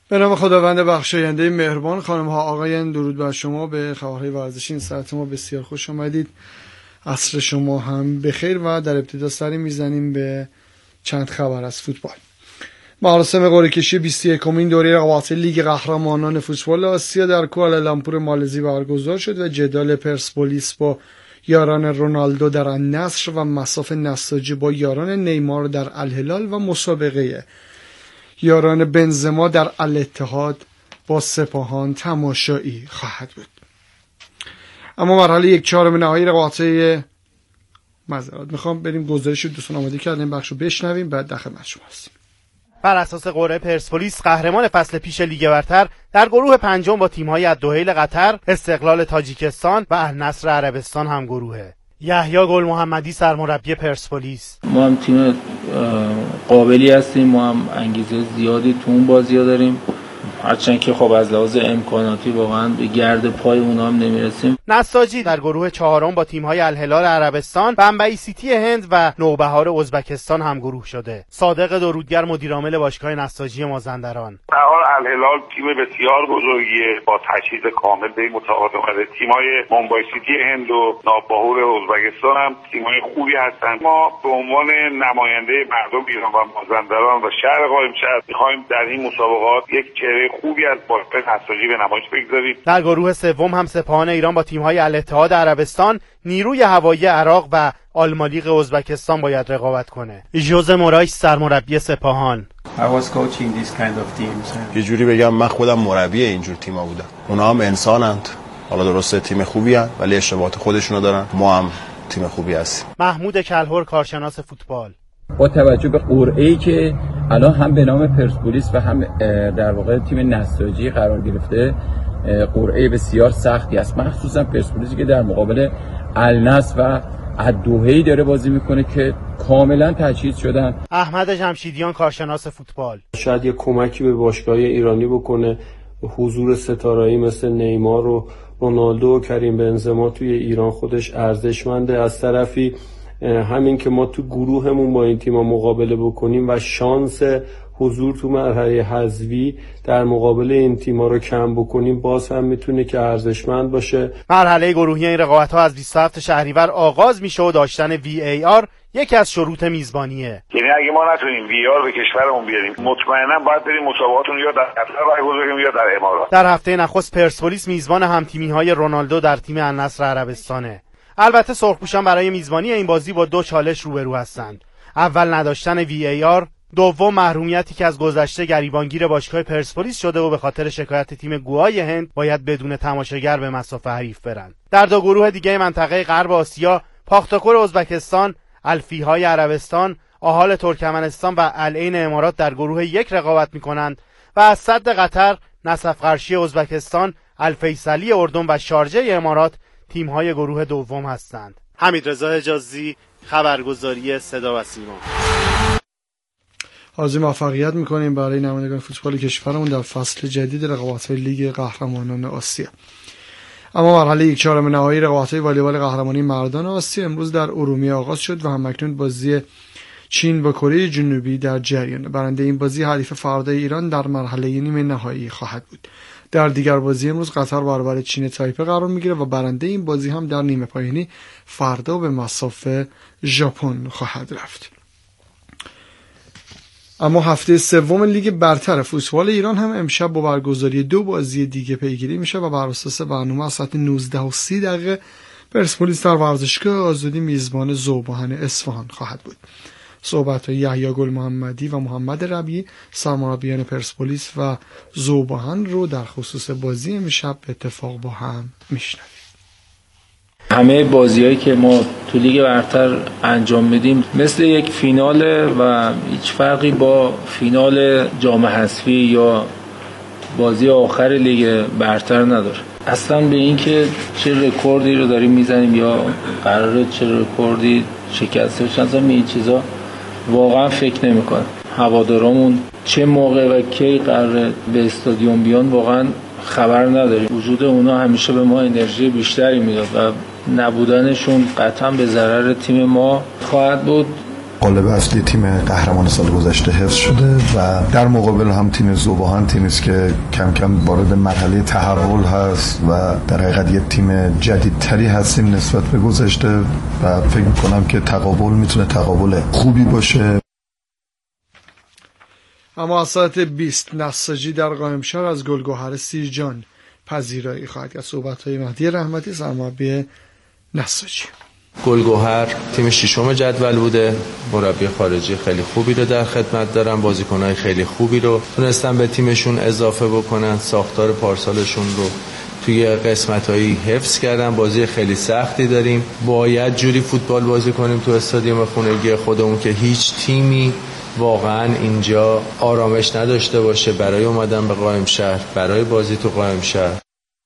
به نام خداوند بخشاینده مهربان. خانم ها آقایان، درود بر شما. به خبرهای ورزشی این ساعت ما بسیار خوش آمدید. عصر شما هم بخیر و در ابتدا سری میزنیم به چند خبر از فوتبال. مراسم قرعه کشی 21مین دوره رقابت لیگ قهرمانان فوتبال آسیا در کوالالامپور مالزی برگزار شد و جدال پرسپولیس با یاران رونالدو در النصر و مصاف نساجی با یاران نیمار در الهلال و مسابقه یاران بنزما در الاتحاد با سپاهان تماشایی خواهد بود. اما مرحله 1/4 نهایی رقابت‌های میخوام بریم گزارش دوستان آماده کردن، بخشو بشنویم بعد در خدمت شما هستیم. بر اساس قرعه پرسپولیس قهرمان فصل پیش لیگ برتر در گروه پنجم با تیم‌های الدحیل قطر، استقلال تاجیکستان و النصر عربستان هم گروهه. یحیی گل محمدی سرمربی پرسپولیس: ما هم تیم قابلی هستیم، ما هم انگیزه زیادی تو اون بازی‌ها داریم، هرچند که خب از لحاظ امکاناتی واقعا به گرد پای اونا هم نمیرسیم. نساجی در گروه چهارم با تیم‌های الهلال عربستان، بمبئی سیتی هند و نوبهار ازبکستان هم گروه شده. صادق درودگر مدیرعامل باشگاه نساجی مازندران: به هر حال الهلال تیم بسیار بزرگیه با تجهیز کامل به این مسابقات اومده. تیم‌های بمبئی سیتی هند و نوبهار ازبکستان هم تیم‌های خوبی هستند. ما به عنوان نماینده مردم ایران و مازندران و شهر قائمشهر می‌خوایم در این مسابقات یک چهره خوبی از باشگاه نساجی به نمایش بگذاریم. در گروه سوم هم سپاهان ایران با تیم‌های الاتحاد عربستان، نیروی هوایی عراق و آلمالیق ازبکستان باید رقابت کنه. ژوزه مورایس سرمربی سپاهان: یه جوری بگم من خودم مربی اینجور تیم‌ها بودم. اونا هم انسانند. حالا درسته تیم خوبی هستند ولی اشتباهات خودشونو دارن. ما هم تیم خوبی هستیم. محمود کلهر کارشناس فوتبال: با توجه به قرعه‌ای که الان هم به نام پرسپولیس و هم در واقع تیم نساجی قرار گرفته، قرعه بسیار سختی است، مخصوصا پرسپولیسی که در مقابل النصر و الدحیل داره بازی میکنه که کاملا تجهیز شدن. احمد جمشیدیان کارشناس فوتبال: شاید یه کمکی به باشگاه ایرانی بکنه حضور ستاره‌ای مثل نیمار و رونالدو و کریم بنزما توی ایران خودش ارزشمنده. از طرفی همین که ما تو گروهمون با این تیم‌ها مقابله بکنیم و شانس حضور تو مرحله حذفی در مقابل این تیم‌ها رو کم بکنیم باز هم میتونه که ارزشمند باشه. مرحله گروهی این رقابت‌ها از 27 شهریور آغاز میشه و داشتن VAR یکی از شروط میزبانیه. یعنی اگه ما نتونیم VAR به کشورمون بیاریم مطمئنا باید بریم مسابقاتون یا در قطر برگزار کنیم یا در امارات. در هفته نخست پرسپولیس میزبان همتیمی‌های رونالدو در تیم النصر عربستانه. البته سرخپوشان برای میزبانی این بازی با دو چالش روبرو هستند. اول نداشتن VAR، دوم محرومیتی که از گذشته گریبانگیر باشگاه پرسپولیس شده و به خاطر شکایت تیم گوای هند باید بدون تماشاگر به مصاف حریف برن. در دو گروه دیگه منطقه غرب آسیا، پاختاکور ازبکستان، الفیهای عربستان، آهال ترکمنستان و العین امارات در گروه یک رقابت میکنند و از سد قطر، نسف قرشی ازبکستان، الفیصلی اردن و شارجه امارات تیم‌های گروه دوم هستند. حمیدرضا حجازی، خبرگزاری صدا و سیما. آرزوی موفقیت میکنیم برای نمایندگان فوتبال کشورمون در فصل جدید رقابت‌های لیگ قهرمانان آسیا. اما مرحله 1/4 نهایی رقابت‌های والیبال قهرمانی مردان آسیا امروز در ارومیه آغاز شد و همکنون بازی چین با کره جنوبی در جریان. برنده این بازی حریف فردای ایران در مرحله نیمه نهایی خواهد بود. در دیگر بازی امروز قطر برابر چین تایپه قرار میگیره و برنده این بازی هم در نیمه پایانی فردا به مصاف ژاپن خواهد رفت. اما هفته سوم لیگ برتر فوتبال ایران هم امشب با برگزاری دو بازی دیگه پیگیری میشه و بر اساس برنامه از ساعت 19:30 پرسپولیس در ورزشگاه آزادی میزبان ذوب‌آهن اصفهان خواهد بود. صحبت‌های یحیی گل محمدی و محمد ربیعی سرمربیان پرسپولیس و ذوب‌آهن رو در خصوص بازی امشب به اتفاق با هم میشنویم. همه بازیایی که ما تو لیگ برتر انجام میدیم مثل یک فیناله و هیچ فرقی با فینال جام حذفی یا بازی آخر لیگ برتر نداره. اصلا به این که چه رکوردی رو داریم میزنیم یا قراره چه رکوردی شکسته بشه اصلا این چیزا واقعا فکر نمی‌کنم. هوادارمون چه موقع و کی قراره به استادیوم بیان واقعا خبر نداریم. وجود اونا همیشه به ما انرژی بیشتری میداد و نبودنشون قطعا به ضرر تیم ما خواهد بود. قالب اصلی تیم قهرمان سال گذشته حفظ شده و در مقابل هم تیم ذوباهن تیمی است که کم کم وارد مرحله تحول هست و در حقیقت یه تیم جدیدتری هستیم نسبت به گذشته و فکر می‌کنم که تقابل میتونه تقابل خوبی باشه. اما از ساعت 20 نساجی در قائمشهر از گلگهر سیرجان پذیرایی خواهد کرد. صحبت‌های مهدی رحمتی سرمربی نساجی. گلگهر تیم ششم جدول بوده، مربی خارجی خیلی خوبی رو در خدمت دارن، بازیکن‌های خیلی خوبی رو تونستن به تیمشون اضافه بکنن، ساختار پارسالشون رو توی قسمت‌هایی حفظ کردن. بازی خیلی سختی داریم، باید جوری فوتبال بازی کنیم تو استادیوم خونگی خودمون که هیچ تیمی واقعا اینجا آرامش نداشته باشه برای اومدن به قائمشهر، برای بازی تو قائمشهر.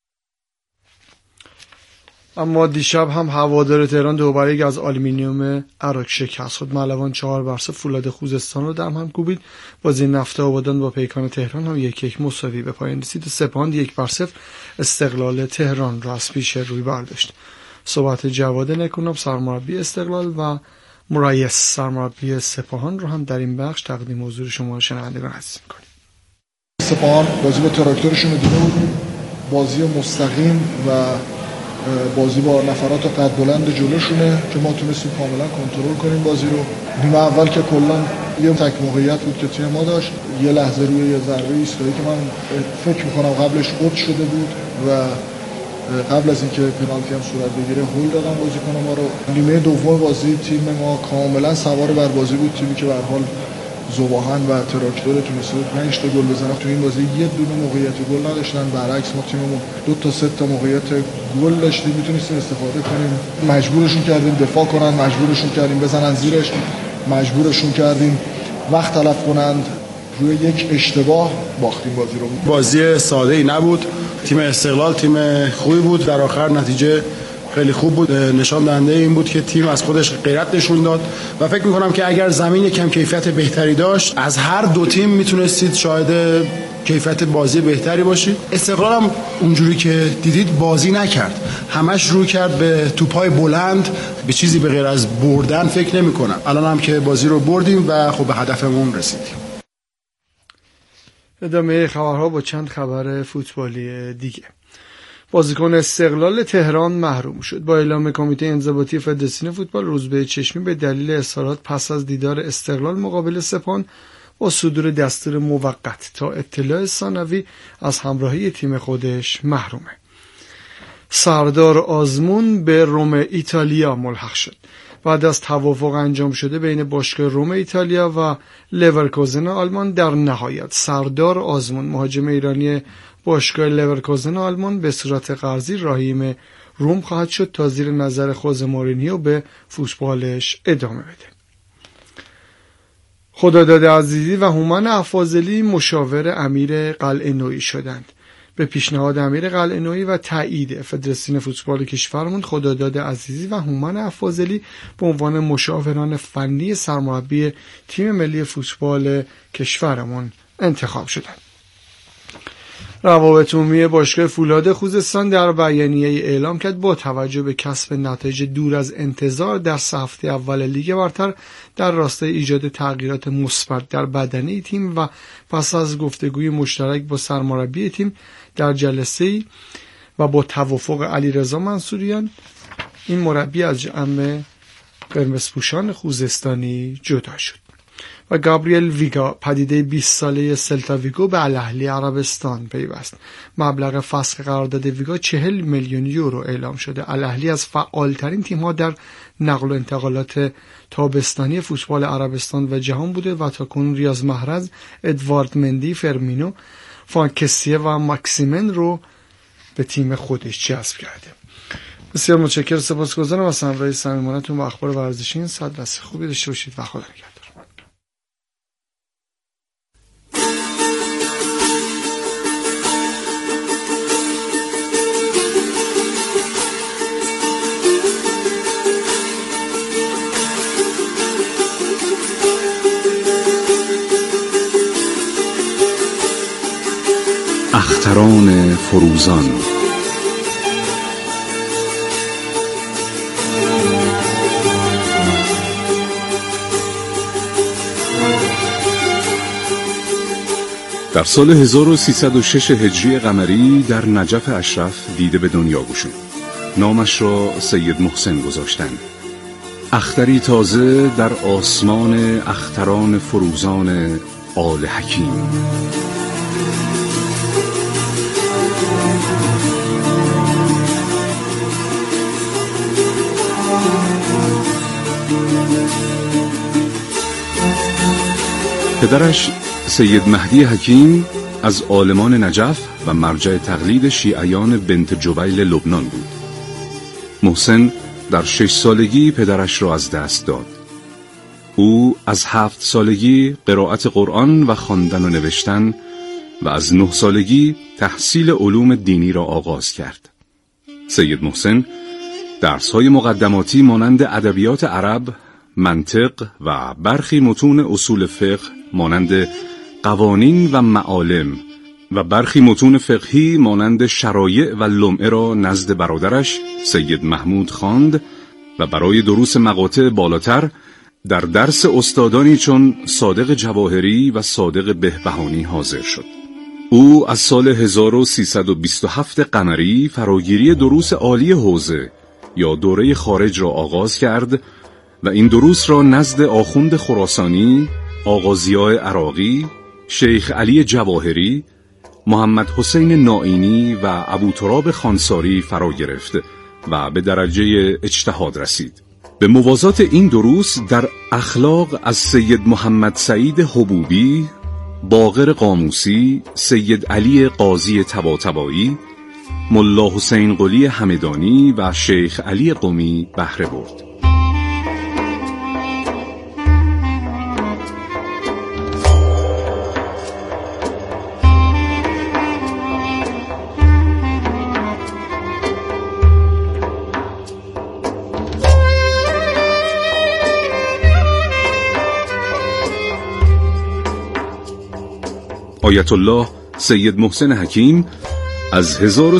اما دیشب هم هوادار تهران 2-1 از آلومینیوم عراق شکست خود. ملوان 4-0 فولاد خوزستان رو دم هم کوبید. بازی نفت آبادان با پیکان تهران هم 1-1 مساوی به پایان رسید. سپاهان 1-0 استقلال تهران را از پیش روی برداشت. صحبت جواد نکوناب سرمربی استقلال و مرایس سرمربی سپاهان رو هم در این بخش تقدیم حضور شما شنوندگان عزیز می‌کنیم. سپاهان بازی با تراکتورشون رو دیده بود، بازی مستقیم و بازی با نفرات قد بلند جلوشونه که ما تونستیم کاملا کنترل کنیم بازی رو. نیمه اول که کلا یه تک موقعیت بود که تیم ما داشت، یه لحظه روی یه ضربه ایستگاهی که من فکر می‌کنم قبلش اوت شده بود و قبل از اینکه پنالتی هم صورت بگیره هول دادن بازیکن ما رو. نیمه دوم بازی تیم ما کاملا سوار بر بازی بود، تیمی که به هر حال ذوباهن و تراکتور تونسته 5 تا گل بزنن تو این بازی یه دونه موقعیت گل نداشتن. برعکس ما تیممون 2 تا 3 تا موقعیت گل داشتیم، میتونستیم استفاده کنیم. مجبورشون کردیم دفاع کنن، مجبورشون کردیم بزنن زیرش، مجبورشون کردیم وقت تلف کنند. روی یک اشتباه باختیم بازی رو. بازی ساده‌ای نبود. تیم استقلال تیم خوبی بود، در آخر نتیجه خیلی خوب بود. نشان دهنده این بود که تیم از خودش غیرت نشون داد و فکر می‌کنم که اگر زمین کم کیفیت بهتری داشت از هر دو تیم میتونستید شاهد کیفیت بازی بهتری باشید. استقلال هم اونجوری که دیدید بازی نکرد، همش رو کرد به توپ‌های بلند، به چیزی به غیر از بردن فکر نمی‌کنم. الان هم که بازی رو بردیم و خب به هدفمون رسیدیم. ادامه خبرها با چند خبر فوتبالی دیگه. بازیکن استقلال تهران محروم شد. با اعلام کمیته انضباطی فدراسیون فوتبال روزبه چشمی به دلیل اظهارات پس از دیدار استقلال مقابل سپاهان با صدور دستور موقت تا اطلاع ثانوی از همراهی تیم خودش محرومه. سردار آزمون به روم ایتالیا ملحق شد. بعد از توافق انجام شده بین باشگاه روم ایتالیا و لورکوزن آلمان در نهایت سردار آزمون مهاجم ایرانی باشگاه لورکوزن آلمان به صورت قرضی راهیم روم خواهد شد تا زیر نظر خوزه مورینیو به فوتبالش ادامه بده. خداداد عزیزی و هومن افاضلی مشاور امیر قلعه نویی شدند. به پیشنهاد امیر قلعه نویی و تایید فدراسیون فوتبال کشورمون خداداد عزیزی و هومن افاضلی به عنوان مشاوران فنی سرمربی تیم ملی فوتبال کشورمون انتخاب شدند. روابط عمومی باشگاه فولاد خوزستان در بیانیه اعلام کرد با توجه به کسب نتایج دور از انتظار در 3 هفته اول لیگ برتر در راستای ایجاد تغییرات مثبت در بدنه تیم و پس از گفتگوی مشترک با سرمربی تیم در جلسه‌ای و با توافق علیرضا منصوریان این مربی از جمع قرمزپوشان خوزستانی جدا شد. و گابریل ویگا پدیده 20 ساله سلتا ویگو به الاهلی عربستان پیوست. مبلغ فسخ قرارداد ویگا 40 میلیون یورو اعلام شده. الاهلی از فعالترین تیم‌ها در نقل و انتقالات تابستانی فوتبال عربستان و جهان بوده و تاکنون ریاض محرز، ادوارد مندی، فرمینو، فانکسیه و ماکسیمن رو به تیم خودش جذب کرده. بسیار متشکرم، سپاسگزارم از همراهی صمیمانه‌تون با اخبار ورزشی. این ساعت دست خوبی داشته باشید و خدا نگهدار. اختران فروزان. در سال 1306 هجری قمری در نجف اشرف دیده به دنیا گشود. نامش را سید محسن گذاشتند. اختری تازه در آسمان اختران فروزان آل حکیم. پدرش سید مهدی حکیم از عالمان نجف و مرجع تقلید شیعیان بنت جبیل لبنان بود. محسن در 6 سالگی پدرش را از دست داد. او از 7 سالگی قرائت قرآن و خواندن و نوشتن و از 9 سالگی تحصیل علوم دینی را آغاز کرد. سید محسن درس‌های مقدماتی مانند ادبیات عرب، منطق و برخی متون اصول فقه مانند قوانین و معالم و برخی متون فقهی مانند شرایع و لمعه را نزد برادرش سید محمود خواند و برای دروس مقاطع بالاتر در درس استادانی چون صادق جواهری و صادق بهبهانی حاضر شد. او از سال 1327 قمری فراگیری دروس عالی حوزه یا دوره خارج را آغاز کرد و این دروس را نزد آخوند خراسانی، آقا ضیاء عراقی، شیخ علی جواهری، محمد حسین نائینی و ابو تراب خانساری فرا گرفت و به درجه اجتهاد رسید. به موازات این دروس در اخلاق از سید محمد سعید حبوبی، باقر قاموسی، سید علی قاضی طباطبایی، ملا حسین قلی همدانی و شیخ علی قمی بهره برد. آیت الله سید محسن حکیم از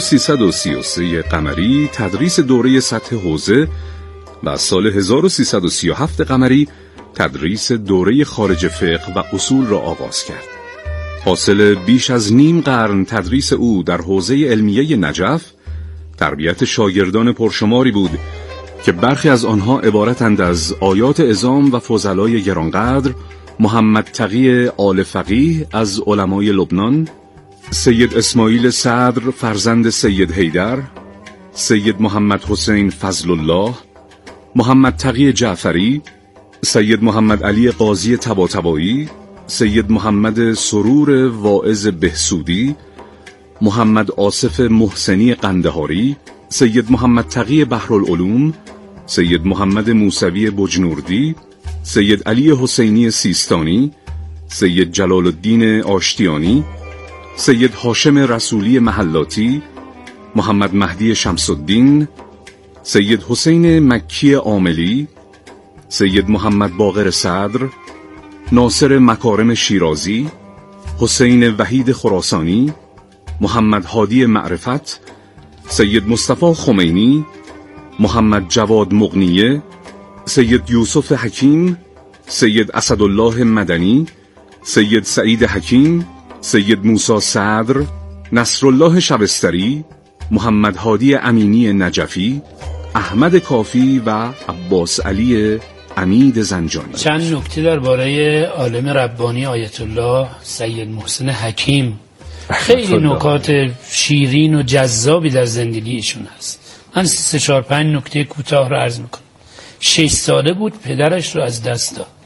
1333 قمری تدریس دوره سطح حوزه و از سال 1337 قمری تدریس دوره خارج فقه و اصول را آغاز کرد. حاصل بیش از نیم قرن تدریس او در حوزه علمیه نجف تربیت شاگردان پرشماری بود که برخی از آنها عبارتند از آیات عظام و فضلای گرانقدر محمد تقی آل فقیه از علمای لبنان، سید اسماعیل صدر فرزند سید حیدر، سید محمد حسین فضل الله، محمد تقی جعفری، سید محمد علی قاضی طباطبایی، سید محمد سرور واعظ بهسودی، محمد آصف محسنی قندهاری، سید محمد تقی بحرالعلوم، سید محمد موسوی بجنوردی، سید علی حسینی سیستانی، سید جلال الدین آشتیانی، سید هاشم رسولی محلاتی، محمد مهدی شمس الدین، سید حسین مکی عاملی، سید محمد باقر صدر، ناصر مکارم شیرازی، حسین وحید خراسانی، محمد هادی معرفت، سید مصطفی خمینی، محمد جواد مغنیه، سید یوسف حکیم، سید اسدالله مدنی، سید سعید حکیم، سید موسی صدر، نصرالله شبستری، محمد هادی امینی نجفی، احمد کافی و عباس علی امید زنجانی. چند نکته درباره عالم ربانی آیت الله سید محسن حکیم. خیلی نکات شیرین و جذابی در زندگی ایشون هست. من 3-4-5 نکته کوتاه رو عرض میکنم. 6 ساله بود پدرش رو از دست داد.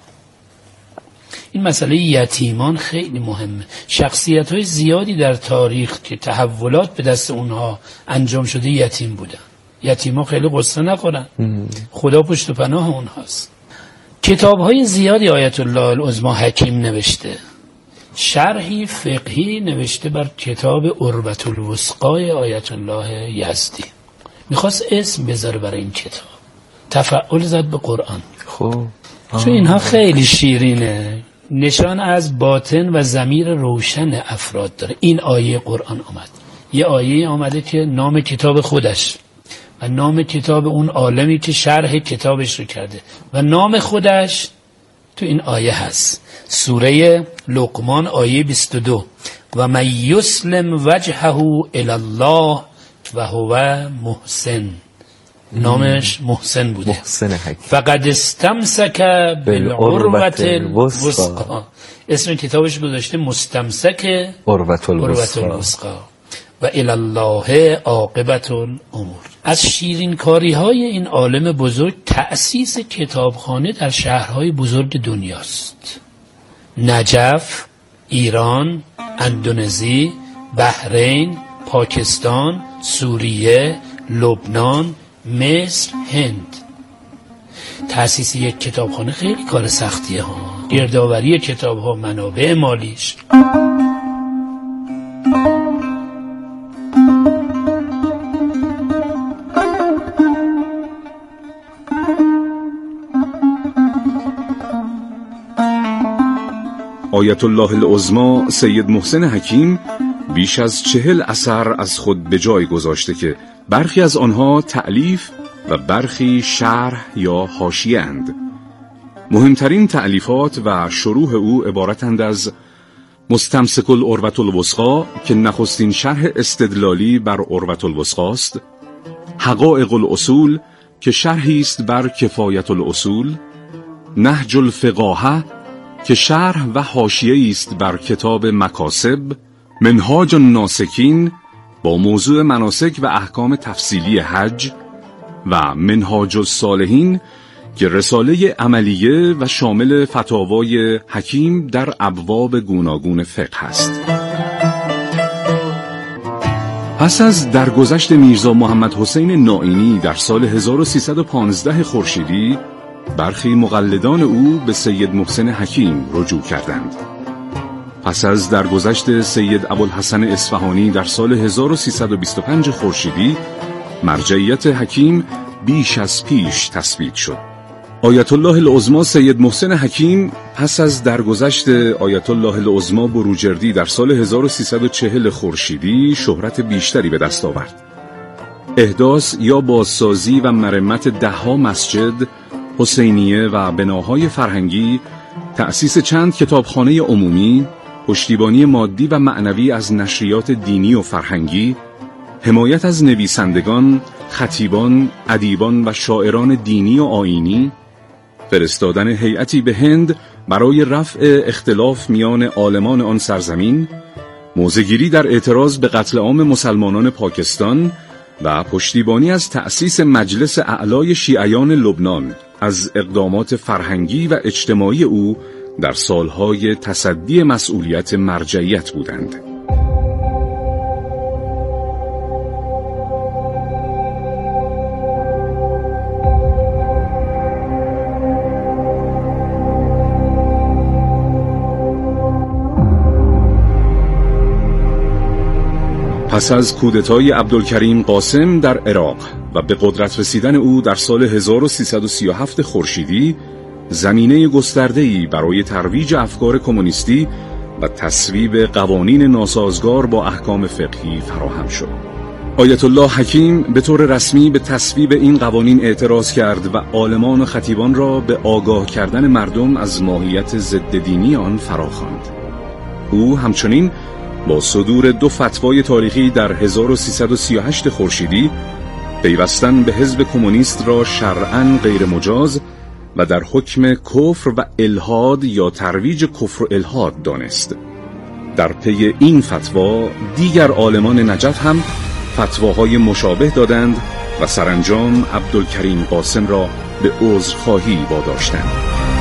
این مسئله یتیمان خیلی مهمه. شخصیت‌های زیادی در تاریخ که تحولات به دست اونها انجام شده یتیم بودن. یتیما خیلی قصه نخورن. خدا پشت و پناه اونهاست. کتاب‌های زیادی آیت الله العظمی حکیم نوشته. شرحی فقهی نوشته بر کتاب عروة الوثقی آیت الله یزدی. میخواست اسم بذاره برای این کتاب. تفعل زد به قرآن. خب چون اینها خیلی شیرینه، نشان از باطن و ضمیر روشن افراد داره. این آیه قرآن آمد، یه آیه آمده که نام کتاب خودش و نام کتاب اون عالمی که شرح کتابش رو کرده و نام خودش تو این آیه هست. سوره لقمان آیه 22 و من یسلم وجهه الی الله و هو محسن. نامش محسن بوده. محسن حکیم. فقد استمسک بالعروة الوثقی. اسم کتابش گذاشته مستمسک عروة الوثقی و الی الله عاقبة الامور. از شیرین کاری های این عالم بزرگ تأسیس کتابخانه در شهرهای بزرگ دنیاست. نجف، ایران، اندونزی، بحرین، پاکستان، سوریه، لبنان، مصر، هند. تأسیس یک کتابخانه خیلی کار سختیه ها. گردآوری کتاب ها، منابع مالیش. آیت الله العظما سید محسن حکیم بیش از 40 اثر از خود به جای گذاشته که برخی از آنها تألیف و برخی شرح یا حاشیه اند. مهمترین تألیفات و شروح او عبارتند از مستمسک العروة الوثقی که نخستین شرح استدلالی بر عروة الوثقی است، حقایق الاصول که شرحی است بر کفایت الاصول، نهج الفقاهه که شرح و حاشیه‌ای است بر کتاب مکاسب، منهاج الناسکین با موضوع مناسک و احکام تفصیلی حج و منهاج الصالحین که رساله عملیه و شامل فتاوای حکیم در ابواب گوناگون فقه است. پس از درگذشت میرزا محمد حسین نائینی در سال 1315 خورشیدی، برخی مقلدان او به سید محسن حکیم رجوع کردند. پس از درگذشت سید ابوالحسن اصفهانی در سال 1325 خورشیدی، مرجعیت حکیم بیش از پیش تثبیت شد. آیت الله العظما سید محسن حکیم پس از درگذشت آیت الله العظما بروجردی در سال 1340 خورشیدی شهرت بیشتری به دست آورد. احداث یا بازسازی و مرمت 10 مسجد، حسینیه و بناهای فرهنگی، تأسیس چند کتابخانه عمومی، پشتیبانی مادی و معنوی از نشریات دینی و فرهنگی، حمایت از نویسندگان، خطیبان، ادیبان و شاعران دینی و آیینی، فرستادن هیئتی به هند برای رفع اختلاف میان عالمان آن سرزمین، موضع‌گیری در اعتراض به قتل عام مسلمانان پاکستان و پشتیبانی از تأسیس مجلس اعلای شیعیان لبنان از اقدامات فرهنگی و اجتماعی او در سالهای تصدی مسئولیت مرجعیت بودند. پس از کودتای عبدالکریم قاسم در عراق و به قدرت رسیدن او در سال 1337 خورشیدی، زمینه گسترده‌ای برای ترویج افکار کمونیستی و تصویب قوانین ناسازگار با احکام فقهی فراهم شد. آیت الله حکیم به طور رسمی به تصویب این قوانین اعتراض کرد و عالمان و خطیبان را به آگاه کردن مردم از ماهیت ضد دینی آن فراخواند. او همچنین با صدور 2 فتوای تاریخی در 1338 خورشیدی پیوستن به حزب کمونیست را شرعاً غیر مجاز و در حکم کفر و الحاد یا ترویج کفر و الحاد دانست. در پی این فتوا دیگر عالمان نجف هم فتواهای مشابه دادند و سرانجام عبدالکریم قاسم را به عذرخواهی واداشتند.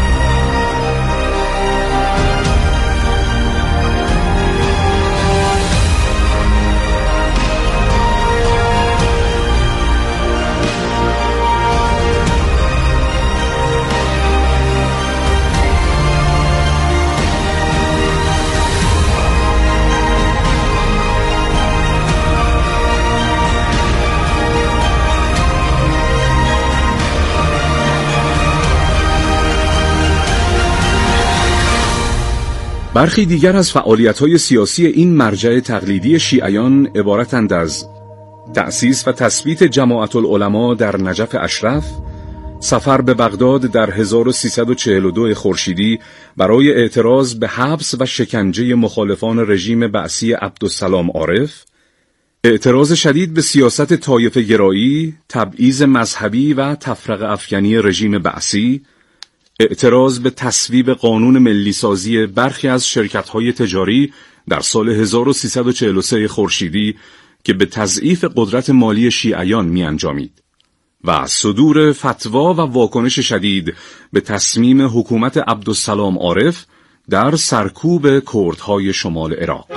برخی دیگر از فعالیت‌های سیاسی این مرجع تقلیدی شیعیان عبارتند از تأسیس و تثبیت جماعت العلماء در نجف اشرف، سفر به بغداد در 1342 خورشیدی برای اعتراض به حبس و شکنجه مخالفان رژیم بعثی عبدالسلام عارف، اعتراض شدید به سیاست طایفه گرایی، تبعیض مذهبی و تفرقه افکنی رژیم بعثی، اعتراض به تصویب قانون ملی سازی برخی از شرکت‌های تجاری در سال 1343 خورشیدی که به تضعیف قدرت مالی شیعیان می‌انجامید و صدور فتوا و واکنش شدید به تصمیم حکومت عبدالسلام عارف در سرکوب کردهای شمال عراق.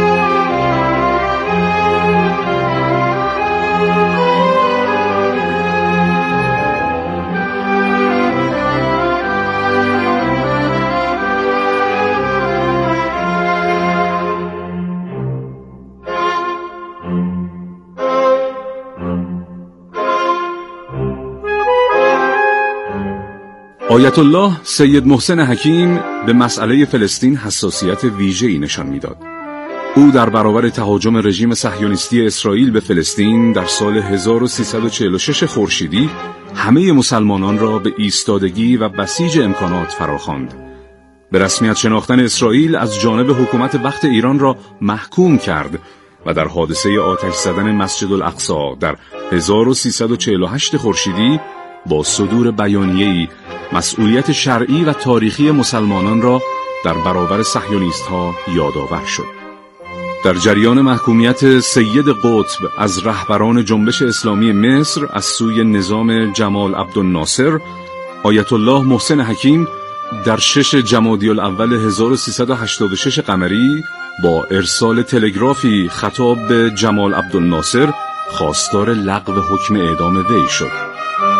آیت الله سید محسن حکیم به مسئله فلسطین حساسیت ویژه‌ای نشان می‌داد. او در برابر تهاجم رژیم صهیونیستی اسرائیل به فلسطین در سال 1346 خورشیدی همه مسلمانان را به ایستادگی و بسیج امکانات فراخواند. به رسمیت شناختن اسرائیل از جانب حکومت وقت ایران را محکوم کرد و در حادثه آتش زدن مسجد الاقصی در 1348 خورشیدی با صدور بیانیه‌ای مسئولیت شرعی و تاریخی مسلمانان را در برابر صهیونیست‌ها یادآور شد. در جریان محکومیت سید قطب از رهبران جنبش اسلامی مصر از سوی نظام جمال عبدالناصر، آیت الله محسن حکیم در 6 جمادی الاول 1386 قمری با ارسال تلگرافی خطاب به جمال عبدالناصر خواستار لغو حکم اعدام وی شد.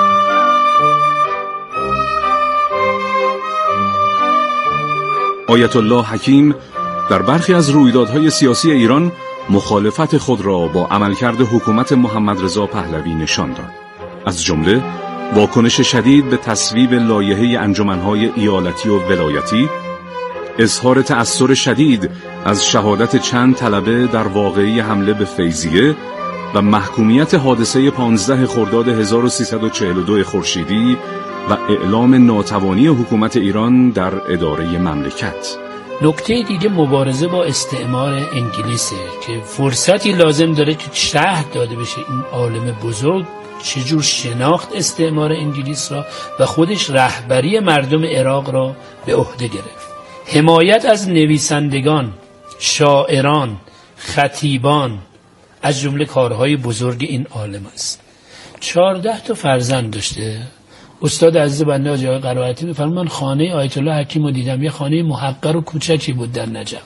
آیت الله حکیم در برخی از رویدادهای سیاسی ایران مخالفت خود را با عملکرد حکومت محمد رضا پهلوی نشان داد. از جمله واکنش شدید به تصویب لایحه انجمنهای ایالتی و ولایتی، اظهار تأثر شدید از شهادت چند طلبه در واقعه حمله به فیضیه و محکومیت حادثه 15 خرداد 1342 خورشیدی و اعلام ناتوانی حکومت ایران در اداره مملکت. نکته دیگه مبارزه با استعمار انگلیسه که فرصتی لازم داره که شرح داده بشه این عالم بزرگ چجور شناخت استعمار انگلیس را و خودش رهبری مردم عراق را به عهده گرفت. حمایت از نویسندگان، شاعران، خطیبان از جمله کارهای بزرگ این عالم است. 14 تا فرزند داشته. استاد عزیز بنده حاجی آقای قرائتی می‌فرمایند من خانه آیت الله حکیم رو دیدم، یه خانه محقر و کوچکی بود در نجف.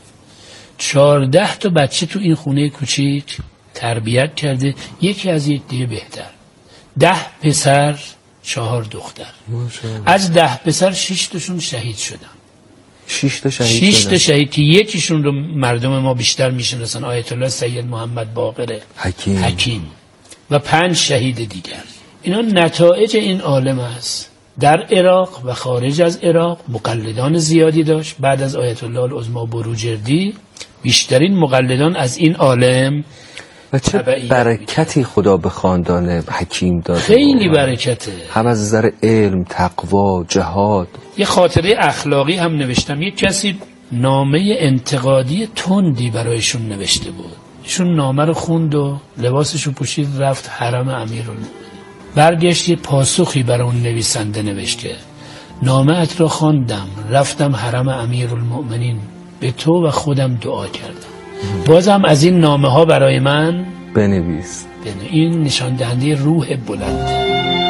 14 تا بچه تو این خونه کوچیک تربیت کرده، یکی از یک دیگه بهتر. 10 پسر 4 دختر. از 10 پسر 6 تاشون شهید شدن. 6 تا شهید 6 تا شهید که یکیشون رو مردم ما بیشتر میشناسن، آیت الله سید محمد باقر حکیم و 5 شهید دیگر. اینا نتایج این عالم است. در عراق و خارج از عراق مقلدان زیادی داشت. بعد از آیت الله العظمی بروجردی بیشترین مقلدان از این عالم و چه برکتی خدا به خاندان حکیم داده. خیلی برکته، هم از نظر علم، تقوا، جهاد. یه خاطره اخلاقی هم نوشتم. یک کسی نامه انتقادی تندی برایشون نوشته بود. ایشون نامه رو خوند و لباسشو پوشید رفت حرم امیرالمومنین. برگشت یه پاسخی برای اون نویسنده نوشت که نامه‌ات را خواندم، رفتم حرم امیرالمومنین، به تو و خودم دعا کردم، بازم از این نامه ها برای من بنویس. این نشان دهنده روح بلند.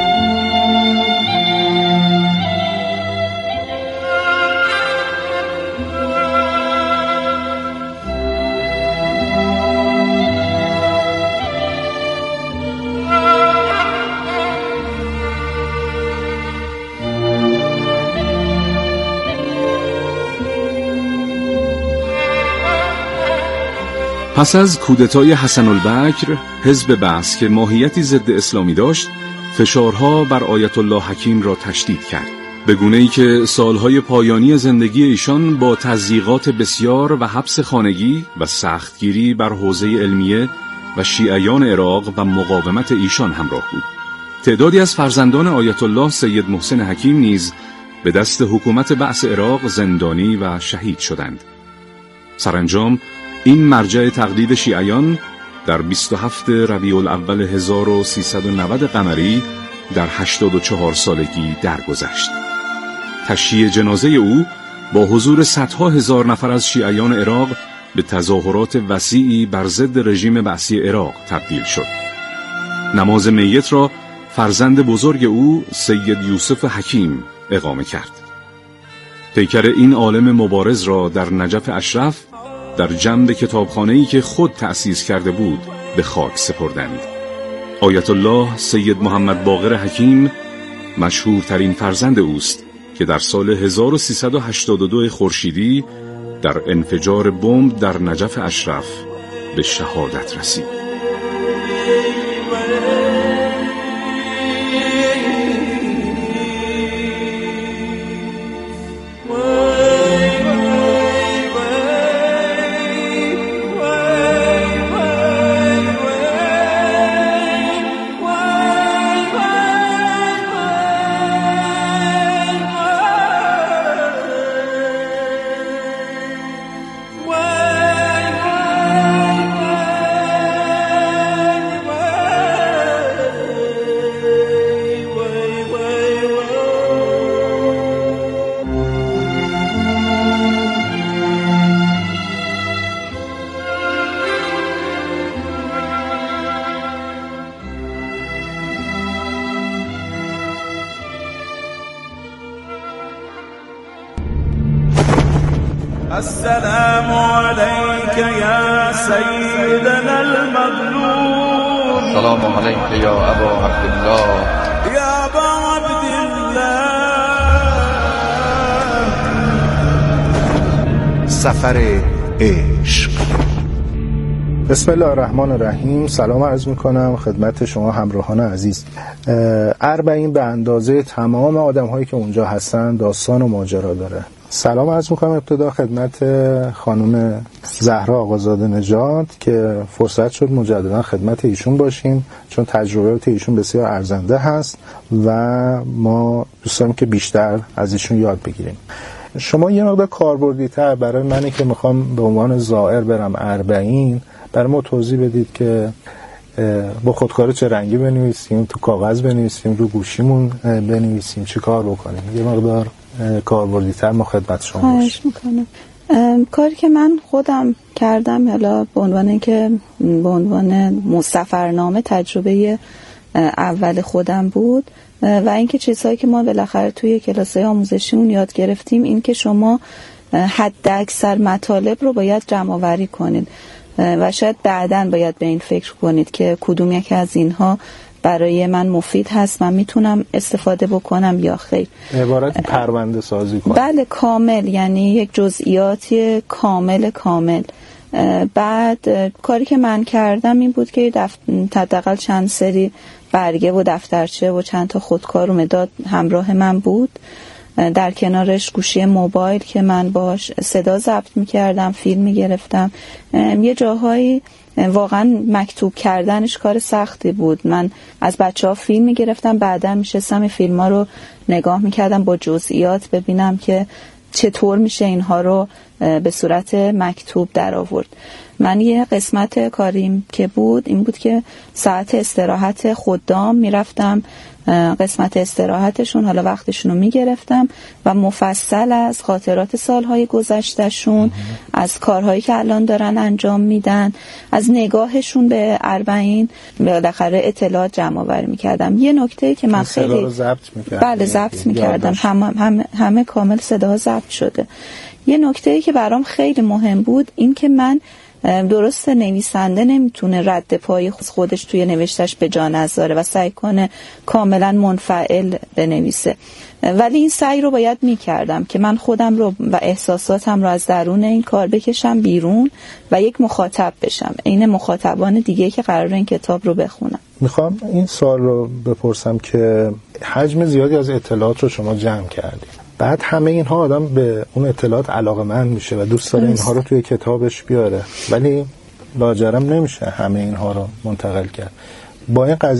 پس از کودتای حسن البکر، حزب بعث که ماهیتی ضد اسلامی داشت، فشارها بر آیت الله حکیم را تشدید کرد. به گونه‌ای که سالهای پایانی زندگی ایشان با تضییقات بسیار و حبس خانگی و سختگیری بر حوزه علمیه و شیعیان عراق و مقاومت ایشان همراه بود. تعدادی از فرزندان آیت الله سید محسن حکیم نیز به دست حکومت بعث عراق زندانی و شهید شدند. سرانجام این مرجع تقلید شیعیان در 27 ربیع الاول 1390 قمری در 84 سالگی درگذشت. تشییع جنازه او با حضور صدها هزار نفر از شیعیان عراق به تظاهرات وسیعی بر ضد رژیم بعثی عراق تبدیل شد. نماز میت را فرزند بزرگ او سید یوسف حکیم اقامه کرد. پیکر این عالم مبارز را در نجف اشرف در جنب کتابخانه‌ای که خود تأسیس کرده بود به خاک سپردند. آیت الله سید محمد باقر حکیم مشهورترین فرزند اوست که در سال 1382 خورشیدی در انفجار بمب در نجف اشرف به شهادت رسید. السلام عليك يا سيدنا المظلوم. السلام عليك يا أبا عبد الله. يا أبا عبد الله. سفر عشق. بسم الله الرحمن الرحیم. سلام عرض میکنم خدمت شما همراهان عزیز. اربعین به اندازه تمام آدم هایی که اونجا هستن داستان و ماجرا داره. سلام عرض میکنم ابتدا خدمت خانم زهرا آقازاده نژاد که فرصت شد مجددا خدمت ایشون باشیم چون تجربیات ایشون بسیار ارزنده هست و ما دوست داریم که بیشتر از ایشون یاد بگیریم. شما یه مقدار کاربردی‌تر برای منی که میخوام به عنوان زائر برم اربعین برای ما توضیح بدید که با خودکار چه رنگی بنویسیم، تو کاغذ بنویسیم، رو گوشیمون بنویسیم، چی کار بکنیم؟ یه مقدار کاربردی‌تر ما خدمت شما باشیم. خواهش میکنم. کاری که من خودم کردم حالا به عنوان سفرنامه تجربه اول خودم بود و اینکه چیزهایی که ما بالاخره توی کلاس‌های آموزشیمون یاد گرفتیم این که شما حد اکثر مطالب رو باید جمع آوری کنید و شاید بعداً باید به این فکر کنید که کدوم یکی از اینها برای من مفید هست، من میتونم استفاده بکنم یا خیر. عبارت پرونده سازی کنید. بله کامل، یعنی یک جزئیاتی کامل. بعد کاری که من کردم این بود که حداقل چند سری برگه و دفترچه و چند تا خودکار و مداد همراه من بود، در کنارش گوشی موبایل که من باش صدا ضبط میکردم، فیلم میگرفتم. یه جاهایی واقعا مکتوب کردنش کار سختی بود. من از بچه‌ها فیلم میگرفتم، بعدا میشستم فیلم ها رو نگاه میکردم با جزئیات ببینم که چطور میشه اینها رو به صورت مکتوب در آورد. من یه قسمت کاریم که بود این بود که ساعت استراحت خدام میرفتم قسمت استراحتشون حالا وقتشون رو میگرفتم و مفصل از خاطرات سالهای گذشتهشون، از کارهایی که الان دارن انجام میدن، از نگاهشون به اربعین بالاخره اطلاعات جمع آوری میکردم. یه نکته که من خیلی رو ضبط میکردم. بله ضبط میکردم، همه کامل صدا ضبط شده. یه نکته که برام خیلی مهم بود این که من درست نویسنده نمیتونه رد پای خودش توی نوشتش به جا نذاره و سعی کنه کاملا منفعل بنویسه، ولی این سعی رو باید میکردم که من خودم رو و احساساتم رو از درون این کار بکشم بیرون و یک مخاطب بشم عین مخاطبان دیگه که قراره این کتاب رو بخونم. میخوام این سوال رو بپرسم که حجم زیادی از اطلاعات رو شما جمع کردید، بعد همه اینها آدم به اون اطلاعات علاقه‌مند میشه و دوست داره اینها رو توی کتابش بیاره، ولی لاجرم نمیشه همه اینها رو منتقل کرد. با این قضیه